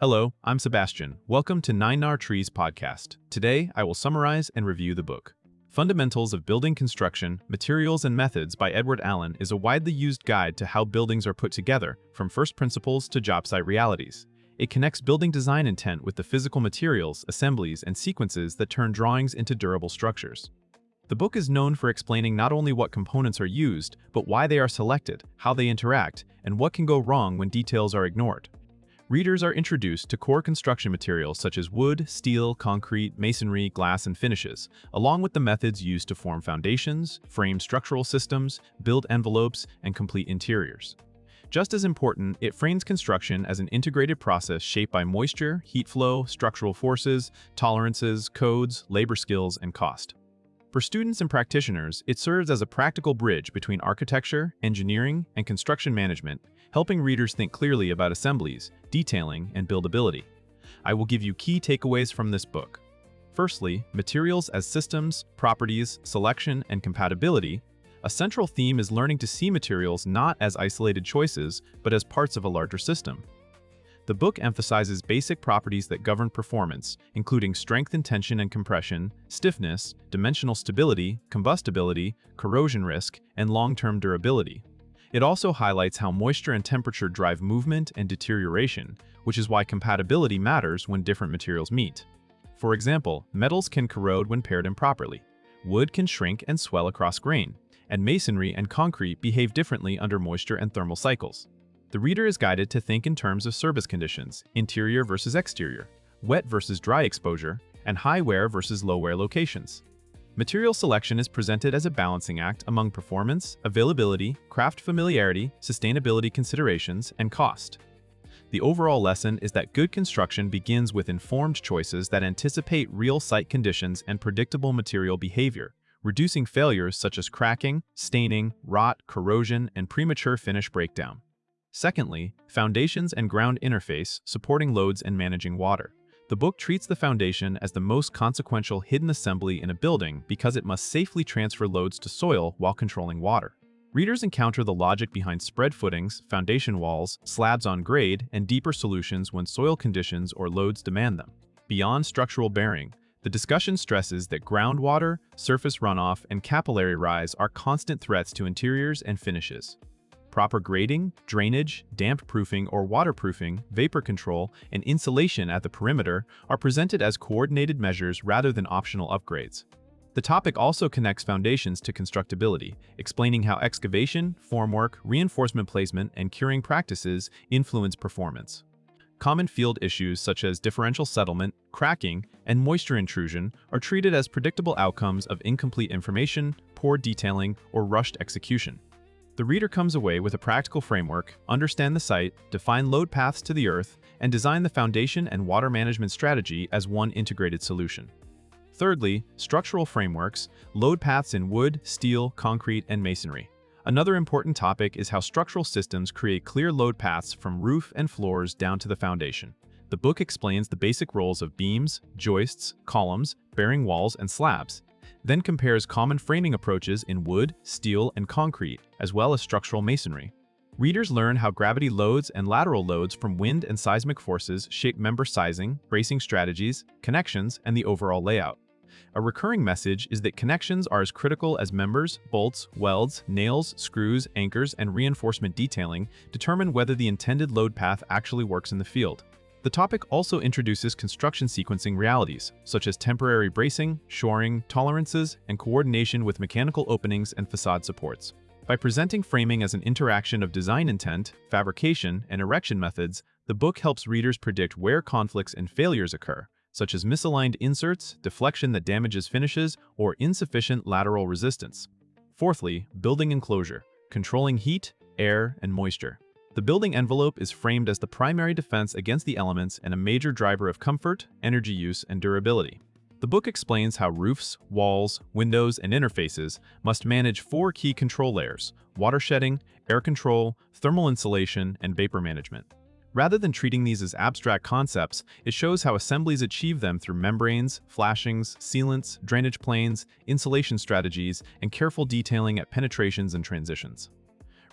Hello, I'm Sebastian. Welcome to 9 Trees podcast. Today, I will summarize and review the book. Fundamentals of Building Construction, Materials and Methods by Edward Allen is a widely used guide to how buildings are put together, from first principles to job site realities. It connects building design intent with the physical materials, assemblies, and sequences that turn drawings into durable structures. The book is known for explaining not only what components are used, but why they are selected, how they interact, and what can go wrong when details are ignored. Readers are introduced to core construction materials such as wood, steel, concrete, masonry, glass, and finishes, along with the methods used to form foundations, frame structural systems, build envelopes, and complete interiors. Just as important, it frames construction as an integrated process shaped by moisture, heat flow, structural forces, tolerances, codes, labor skills, and cost. For students and practitioners, it serves as a practical bridge between architecture, engineering, and construction management, helping readers think clearly about assemblies, detailing, and buildability. I will give you key takeaways from this book. Firstly, materials as systems, properties, selection, and compatibility. A central theme is learning to see materials not as isolated choices, but as parts of a larger system. The book emphasizes basic properties that govern performance, including strength and tension and compression, stiffness, dimensional stability, combustibility, corrosion risk, and long-term durability. It also highlights how moisture and temperature drive movement and deterioration, which is why compatibility matters when different materials meet. For example, metals can corrode when paired improperly, wood can shrink and swell across grain, and masonry and concrete behave differently under moisture and thermal cycles. The reader is guided to think in terms of service conditions, interior versus exterior, wet versus dry exposure, and high wear versus low wear locations. Material selection is presented as a balancing act among performance, availability, craft familiarity, sustainability considerations, and cost. The overall lesson is that good construction begins with informed choices that anticipate real site conditions and predictable material behavior, reducing failures such as cracking, staining, rot, corrosion, and premature finish breakdown. Secondly, foundations and ground interface, supporting loads and managing water. The book treats the foundation as the most consequential hidden assembly in a building because it must safely transfer loads to soil while controlling water. Readers encounter the logic behind spread footings, foundation walls, slabs on grade, and deeper solutions when soil conditions or loads demand them. Beyond structural bearing, the discussion stresses that groundwater, surface runoff, and capillary rise are constant threats to interiors and finishes. Proper grading, drainage, damp-proofing or waterproofing, vapor control, and insulation at the perimeter are presented as coordinated measures rather than optional upgrades. The topic also connects foundations to constructability, explaining how excavation, formwork, reinforcement placement, and curing practices influence performance. Common field issues such as differential settlement, cracking, and moisture intrusion are treated as predictable outcomes of incomplete information, poor detailing, or rushed execution. The reader comes away with a practical framework, understand the site, define load paths to the earth, and design the foundation and water management strategy as one integrated solution. Thirdly, structural frameworks, load paths in wood, steel, concrete, and masonry. Another important topic is how structural systems create clear load paths from roof and floors down to the foundation. The book explains the basic roles of beams, joists, columns, bearing walls, and slabs, then compares common framing approaches in wood, steel, and concrete, as well as structural masonry. Readers learn how gravity loads and lateral loads from wind and seismic forces shape member sizing, bracing strategies, connections, and the overall layout. A recurring message is that connections are as critical as members, bolts, welds, nails, screws, anchors, and reinforcement detailing determine whether the intended load path actually works in the field. The topic also introduces construction sequencing realities, such as temporary bracing, shoring, tolerances, and coordination with mechanical openings and facade supports. By presenting framing as an interaction of design intent, fabrication, and erection methods, the book helps readers predict where conflicts and failures occur, such as misaligned inserts, deflection that damages finishes, or insufficient lateral resistance. Fourthly, building enclosure, controlling heat, air, and moisture. The building envelope is framed as the primary defense against the elements and a major driver of comfort, energy use, and durability. The book explains how roofs, walls, windows, and interfaces must manage 4 key control layers: water shedding, air control, thermal insulation, and vapor management. Rather than treating these as abstract concepts, it shows how assemblies achieve them through membranes, flashings, sealants, drainage planes, insulation strategies, and careful detailing at penetrations and transitions.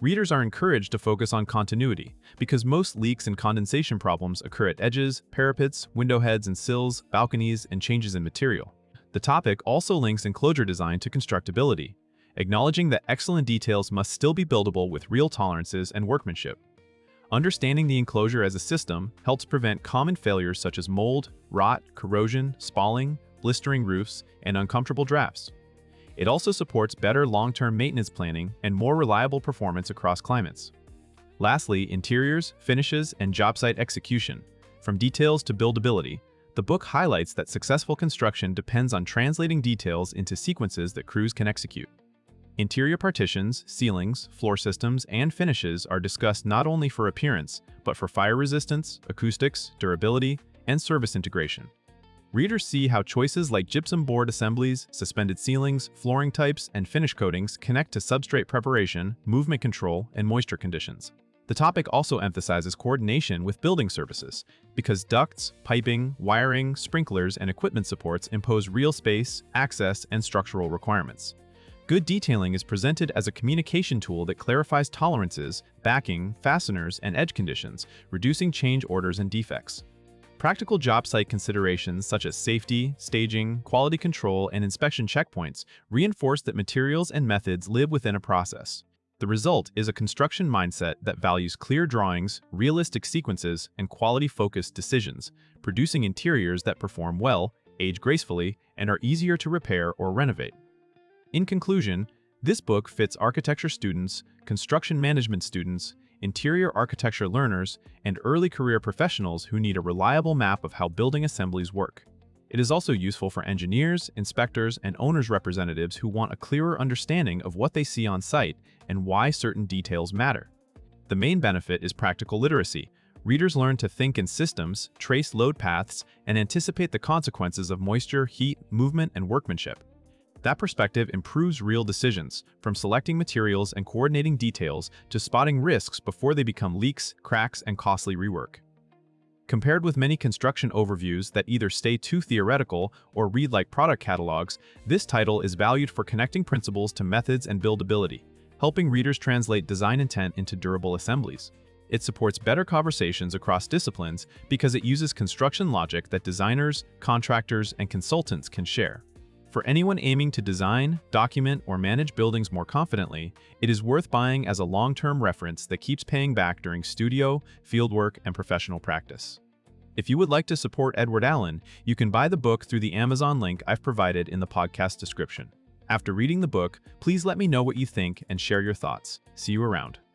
Readers are encouraged to focus on continuity, because most leaks and condensation problems occur at edges, parapets, window heads and sills, balconies, and changes in material. The topic also links enclosure design to constructability, acknowledging that excellent details must still be buildable with real tolerances and workmanship. Understanding the enclosure as a system helps prevent common failures such as mold, rot, corrosion, spalling, blistering roofs, and uncomfortable drafts. It also supports better long-term maintenance planning and more reliable performance across climates. Lastly, interiors, finishes, and job site execution. From details to buildability, the book highlights that successful construction depends on translating details into sequences that crews can execute. Interior partitions, ceilings, floor systems, and finishes are discussed not only for appearance, but for fire resistance, acoustics, durability, and service integration. Readers see how choices like gypsum board assemblies, suspended ceilings, flooring types, and finish coatings connect to substrate preparation, movement control, and moisture conditions. The topic also emphasizes coordination with building services, because ducts, piping, wiring, sprinklers, and equipment supports impose real space, access, and structural requirements. Good detailing is presented as a communication tool that clarifies tolerances, backing, fasteners, and edge conditions, reducing change orders and defects. Practical job site considerations such as safety, staging, quality control, and inspection checkpoints reinforce that materials and methods live within a process. The result is a construction mindset that values clear drawings, realistic sequences, and quality-focused decisions, producing interiors that perform well, age gracefully, and are easier to repair or renovate. In conclusion, this book fits architecture students, construction management students, interior architecture learners, and early career professionals who need a reliable map of how building assemblies work. It is also useful for engineers, inspectors, and owners' representatives who want a clearer understanding of what they see on site and why certain details matter. The main benefit is practical literacy. Readers learn to think in systems, trace load paths, and anticipate the consequences of moisture, heat, movement, and workmanship. That perspective improves real decisions, from selecting materials and coordinating details to spotting risks before they become leaks, cracks, and costly rework. Compared with many construction overviews that either stay too theoretical or read like product catalogs, this title is valued for connecting principles to methods and buildability, helping readers translate design intent into durable assemblies. It supports better conversations across disciplines because it uses construction logic that designers, contractors, and consultants can share. For anyone aiming to design, document, or manage buildings more confidently, it is worth buying as a long-term reference that keeps paying back during studio, fieldwork, and professional practice. If you would like to support Edward Allen, you can buy the book through the Amazon link I've provided in the podcast description. After reading the book, please let me know what you think and share your thoughts. See you around.